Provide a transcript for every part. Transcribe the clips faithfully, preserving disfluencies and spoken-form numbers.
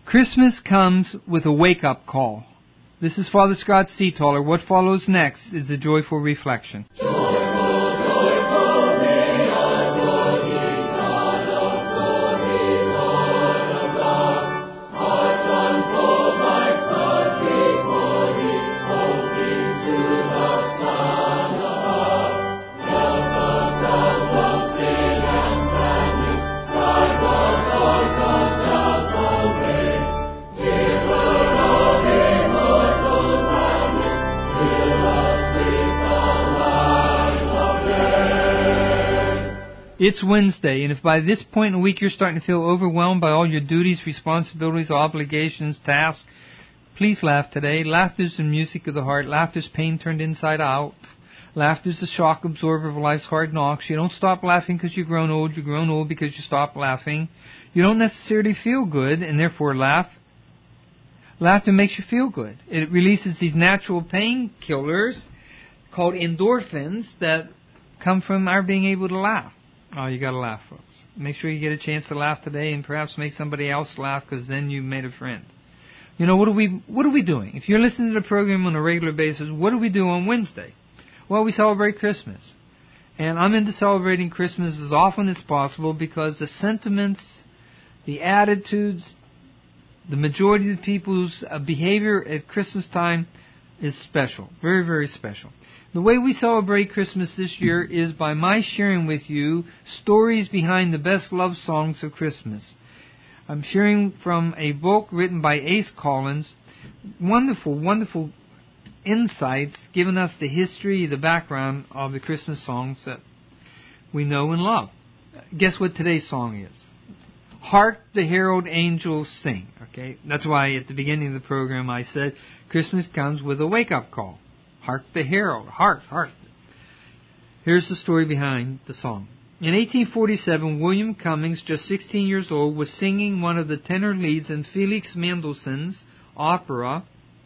Christmas comes with a wake-up call. This is Father Scott Seataller. What follows next is a joyful reflection. It's Wednesday, and if by this point in the week you're starting to feel overwhelmed by all your duties, responsibilities, obligations, tasks, please laugh today. Laughter's the music of the heart. Laughter's pain turned inside out. Laughter's the shock absorber of life's hard knocks. You don't stop laughing because you've grown old. You've grown old because you stop laughing. You don't necessarily feel good, and therefore laugh. Laughter makes you feel good. It releases these natural painkillers called endorphins that come from our being able to laugh. Oh, you got to laugh, folks. Make sure you get a chance to laugh today, and perhaps make somebody else laugh, because then you made a friend. You know, what are we what are we doing? If you're listening to the program on a regular basis, what do we do on Wednesday? Well, we celebrate Christmas. And I'm into celebrating Christmas as often as possible because the sentiments, the attitudes, the majority of the people's uh, behavior at Christmas time is special. Very, very special. The way we celebrate Christmas this year is by my sharing with you stories behind the best love songs of Christmas. I'm sharing from a book written by Ace Collins. Wonderful, wonderful insights giving us the history, the background of the Christmas songs that we know and love. Guess what today's song is? Hark the Herald Angels Sing. Okay, that's why at the beginning of the program I said Christmas comes with a wake-up call. Hark the herald, hark, hark. Here's the story behind the song. In eighteen forty-seven, William Cummings, just sixteen years old, was singing one of the tenor leads in Felix Mendelssohn's opera,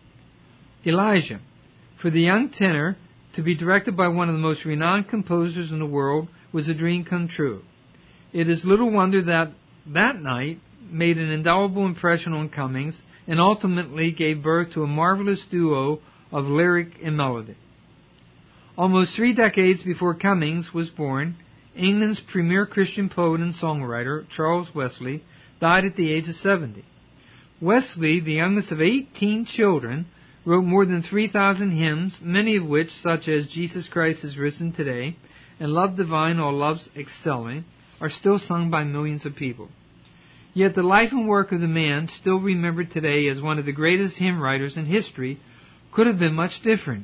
Elijah. For the young tenor to be directed by one of the most renowned composers in the world was a dream come true. It is little wonder that that night made an indelible impression on Cummings and ultimately gave birth to a marvelous duo of lyric and melody. Almost three decades before Cummings was born, England's premier Christian poet and songwriter, Charles Wesley, died at the age of seventy. Wesley, the youngest of eighteen children, wrote more than three thousand hymns, many of which, such as Jesus Christ is Risen Today and Love Divine, All Loves Excelling, are still sung by millions of people. Yet the life and work of the man, still remembered today as one of the greatest hymn writers in history, could have been much different.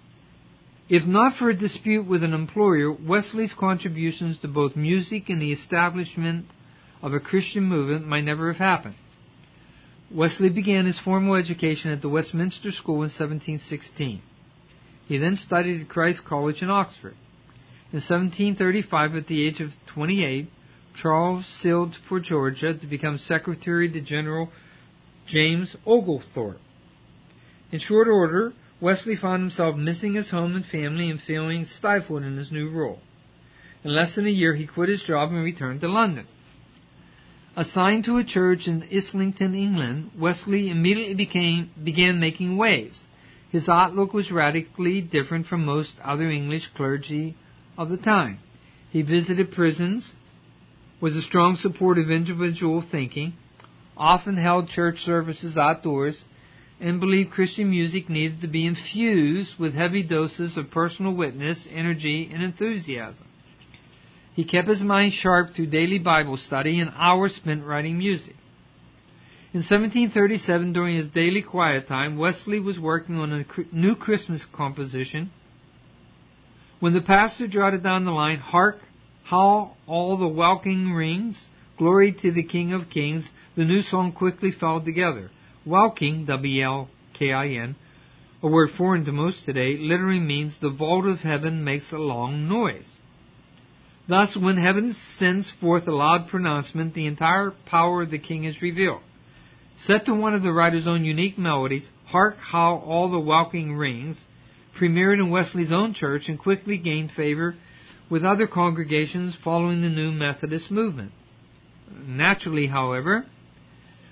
If not for a dispute with an employer, Wesley's contributions to both music and the establishment of a Christian movement might never have happened. Wesley began his formal education at the Westminster School in seventeen sixteen. He then studied at Christ College in Oxford. In seventeen thirty-five, at the age of twenty-eight, Charles sailed for Georgia to become Secretary to General James Oglethorpe. In short order, Wesley found himself missing his home and family and feeling stifled in his new role. In less than a year, he quit his job and returned to London. Assigned to a church in Islington, England, Wesley immediately became, began making waves. His outlook was radically different from most other English clergy of the time. He visited prisons, was a strong supporter of individual thinking, often held church services outdoors, and believed Christian music needed to be infused with heavy doses of personal witness, energy, and enthusiasm. He kept his mind sharp through daily Bible study and hours spent writing music. In seventeen thirty-seven, during his daily quiet time, Wesley was working on a new Christmas composition when the pastor jotted down the line, "Hark, how all the welkin rings, glory to the King of Kings." The new song quickly fell together. Welkin, W L K I N, a word foreign to most today, literally means the vault of heaven makes a long noise. Thus, when heaven sends forth a loud pronouncement, the entire power of the King is revealed. Set to one of the writer's own unique melodies, "Hark how all the welkin rings," premiered in Wesley's own church and quickly gained favor with other congregations following the new Methodist movement. Naturally, however,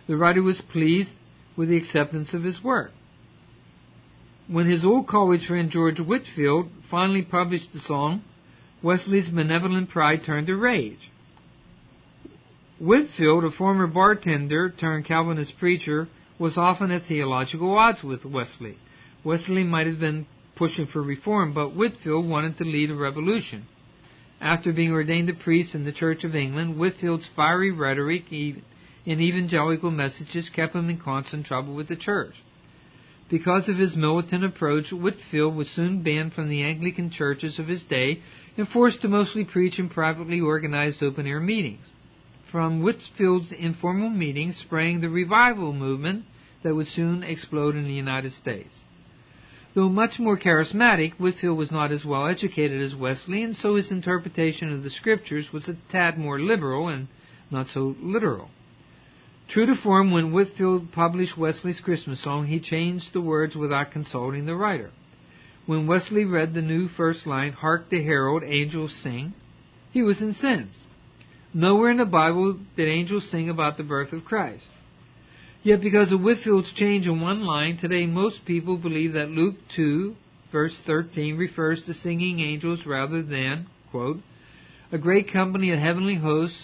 The writer was pleased with the acceptance of his work. When his old college friend George Whitefield finally published the song, Wesley's benevolent pride turned to rage. Whitefield, a former bartender turned Calvinist preacher, was often at theological odds with Wesley. Wesley might have been pushing for reform, but Whitefield wanted to lead a revolution. After being ordained a priest in the Church of England, Whitefield's fiery rhetoric and evangelical messages kept him in constant trouble with the church. Because of his militant approach, Whitefield was soon banned from the Anglican churches of his day and forced to mostly preach in privately organized open-air meetings. From Whitefield's informal meetings sprang the revival movement that would soon explode in the United States. Though much more charismatic, Whitefield was not as well educated as Wesley, and so his interpretation of the Scriptures was a tad more liberal and not so literal. True to form, when Whitefield published Wesley's Christmas song, he changed the words without consulting the writer. When Wesley read the new first line, "Hark the herald angels sing," he was incensed. Nowhere in the Bible did angels sing about the birth of Christ. Yet because of Whitefield's change in one line, today most people believe that Luke two, verse thirteen, refers to singing angels rather than, quote, a great company of heavenly hosts,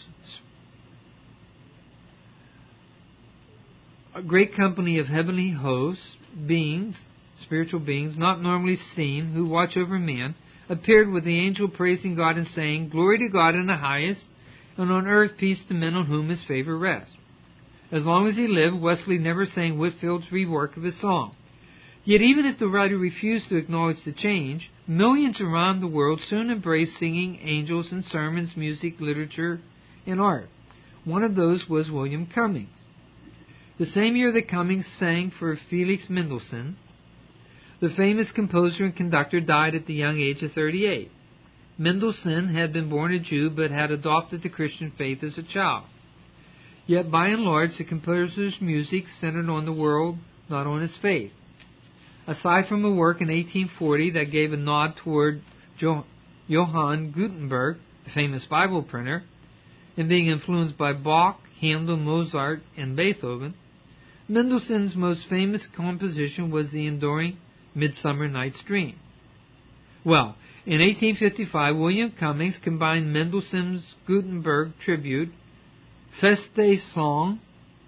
a great company of heavenly hosts, beings, spiritual beings, not normally seen, who watch over man, appeared with the angel praising God and saying, "Glory to God in the highest, and on earth peace to men on whom his favor rests." As long as he lived, Wesley never sang Whitefield's rework of his song. Yet even if the writer refused to acknowledge the change, millions around the world soon embraced singing angels in sermons, music, literature, and art. One of those was William Cummings. The same year that Cummings sang for Felix Mendelssohn, the famous composer and conductor died at the young age of thirty-eight. Mendelssohn had been born a Jew but had adopted the Christian faith as a child. Yet by and large, the composer's music centered on the world, not on his faith. Aside from a work in eighteen forty that gave a nod toward jo- Johann Gutenberg, the famous Bible printer, and being influenced by Bach, Handel, Mozart, and Beethoven, Mendelssohn's most famous composition was the enduring Midsummer Night's Dream. Well, in eighteen fifty-five, William Cummings combined Mendelssohn's Gutenberg tribute, Feste Song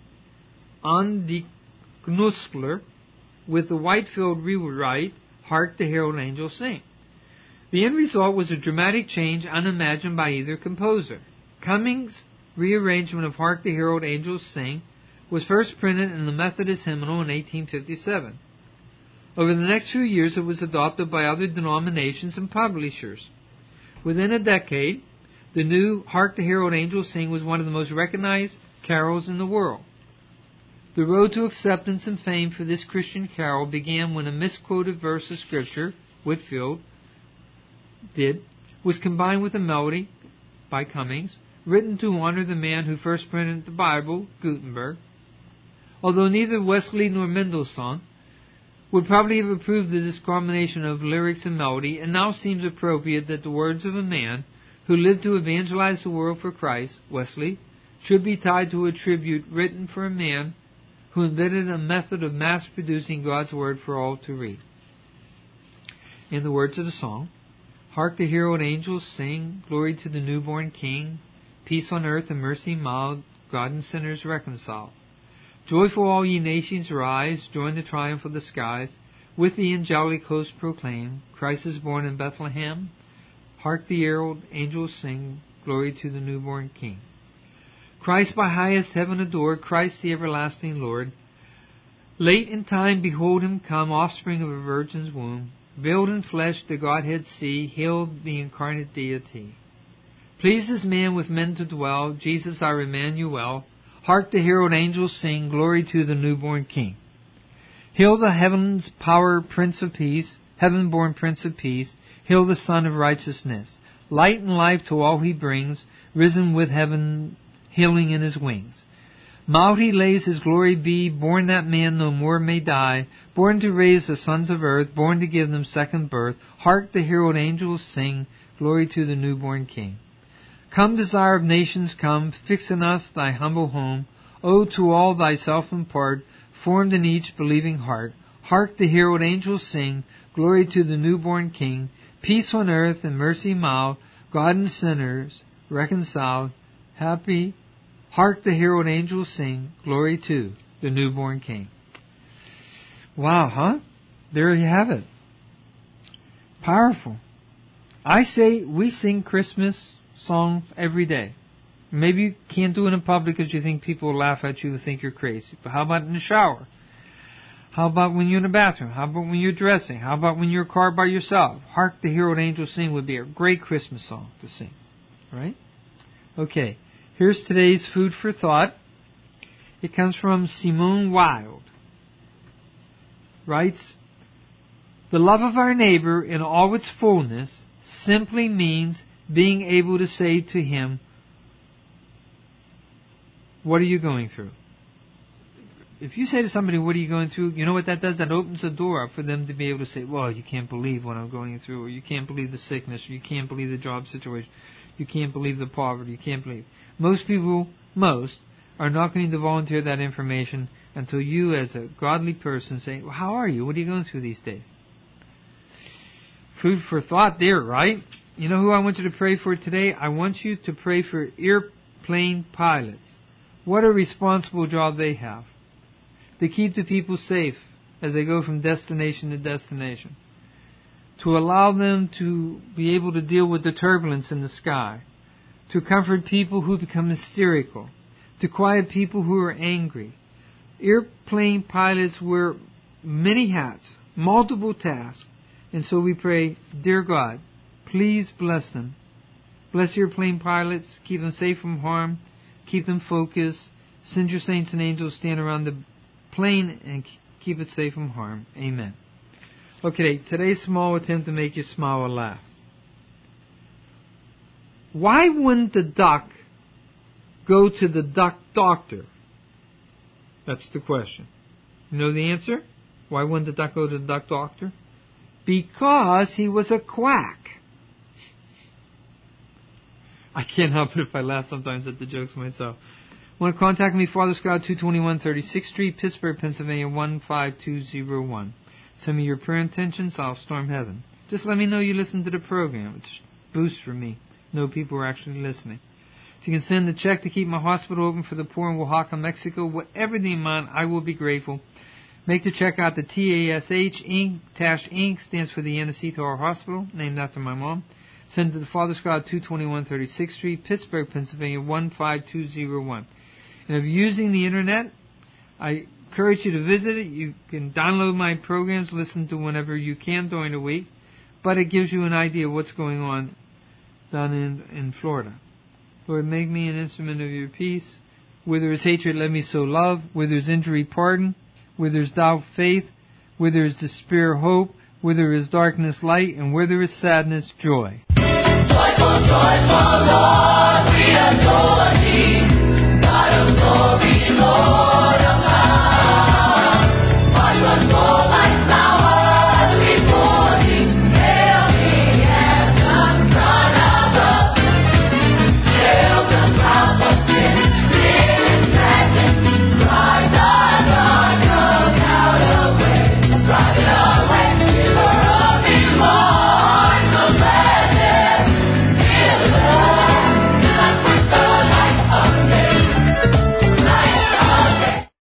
an die Künstler, with the Whitefield rewrite, Hark the Herald Angels Sing. The end result was a dramatic change unimagined by either composer. Cummings' rearrangement of Hark the Herald Angels Sing was first printed in the Methodist Hymnal in eighteen fifty-seven. Over the next few years, it was adopted by other denominations and publishers. Within a decade, the new Hark the Herald Angels Sing was one of the most recognized carols in the world. The road to acceptance and fame for this Christian carol began when a misquoted verse of Scripture, Whitefield did, was combined with a melody by Cummings, written to honor the man who first printed the Bible, Gutenberg. Although neither Wesley nor Mendelssohn would probably have approved of this combination of lyrics and melody, it now seems appropriate that the words of a man who lived to evangelize the world for Christ, Wesley, should be tied to a tribute written for a man who invented a method of mass-producing God's Word for all to read. In the words of the song, "Hark the herald angels sing, glory to the newborn King, peace on earth and mercy mild, God and sinners reconciled. Joyful all ye nations rise, join the triumph of the skies, with the angelic host proclaim, Christ is born in Bethlehem. Hark the herald angels sing, glory to the newborn King. Christ by highest heaven adored, Christ the everlasting Lord. Late in time behold him come, offspring of a virgin's womb, veiled in flesh the Godhead see, hailed the incarnate deity. Pleased as man with men to dwell, Jesus our Emmanuel. Hark the herald angels sing, glory to the newborn King. Hail the heaven's power, Prince of Peace, heaven-born Prince of Peace. Hail the Son of Righteousness, light and life to all he brings, risen with heaven healing in his wings. Mild he lays his glory be, born that man no more may die, born to raise the sons of earth, born to give them second birth. Hark the herald angels sing, glory to the newborn King. Come, desire of nations, come, fix in us thy humble home. O to all thyself impart, formed in each believing heart. Hark the herald angels sing, glory to the newborn King. Peace on earth and mercy mild, God and sinners reconciled. Happy, hark the herald angels sing, glory to the newborn King. Wow, huh? There you have it. Powerful. I say we sing Christmas songs every day. Maybe you can't do it in public because you think people will laugh at you and think you're crazy. But how about in the shower? How about when you're in the bathroom? How about when you're dressing? How about when you're in a car by yourself? Hark the herald angels sing would be a great Christmas song to sing. Right? Okay. Here's today's food for thought. It comes from Simone Weil. Writes, the love of our neighbor in all its fullness simply means being able to say to him, what are you going through? If you say to somebody, what are you going through? You know what that does? That opens the door up for them to be able to say, well, you can't believe what I'm going through, or you can't believe the sickness, or you can't believe the job situation, you can't believe the poverty, you can't believe. Most people, most, are not going to volunteer that information until you as a godly person say, well, how are you? What are you going through these days? Food for thought there, right? You know who I want you to pray for today? I want you to pray for airplane pilots. What a responsible job they have. To keep the people safe as they go from destination to destination. To allow them to be able to deal with the turbulence in the sky. To comfort people who become hysterical. To quiet people who are angry. Airplane pilots wear many hats, multiple tasks. And so we pray, dear God, please bless them. Bless airplane pilots, keep them safe from harm, keep them focused. Send your saints and angels stand around the plane and keep it safe from harm. Amen. Okay, today's small attempt to make you smile or laugh. Why wouldn't the duck go to the duck doctor? That's the question. You know the answer? Why wouldn't the duck go to the duck doctor? Because he was a quack. I can't help it if I laugh sometimes at the jokes myself. Want to contact me, Father Scott, two twenty-one thirty-sixth Street, Pittsburgh, Pennsylvania, one five two zero one. Send me your prayer intentions, I'll storm heaven. Just let me know you listen to the program. It's a boost for me. Know people are actually listening. If you can send the check to keep my hospital open for the poor in Oaxaca, Mexico, whatever the amount, I will be grateful. Make the check out to T A S H Incorporated. Tash Incorporated stands for the Anacito to our hospital, named after my mom. Send it to the Father Scott, two twenty-one thirty-sixth Street, Pittsburgh, Pennsylvania, one five two zero one. And if you're using the Internet, I encourage you to visit it. You can download my programs, listen to whenever you can during the week. But it gives you an idea of what's going on down in, in Florida. Lord, make me an instrument of your peace. Where there is hatred, let me sow love. Where there is injury, pardon. Where there is doubt, faith. Where there is despair, hope. Where there is darkness, light. And where there is sadness, joy. Joyful, joyful Lord, we adore thee.